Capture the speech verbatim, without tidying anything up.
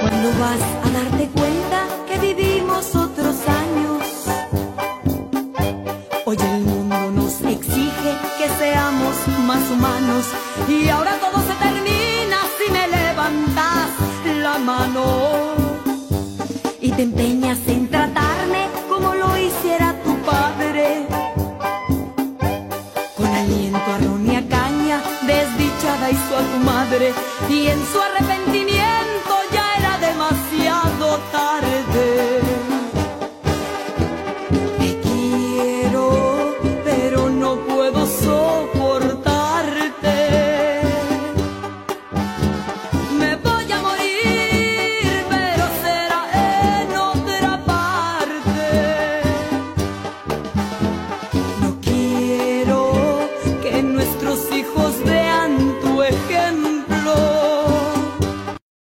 ¿Cuándo vas a darte cuenta que vivimos otros años? Hoy el mundo nos exige que seamos más humanos y ahora todo se termina si me levantas la mano y te empeñas en tratarme como lo hiciera tu padre, con aliento a ron y a caña, desdichada hizo a tu madre y en su arrepentimiento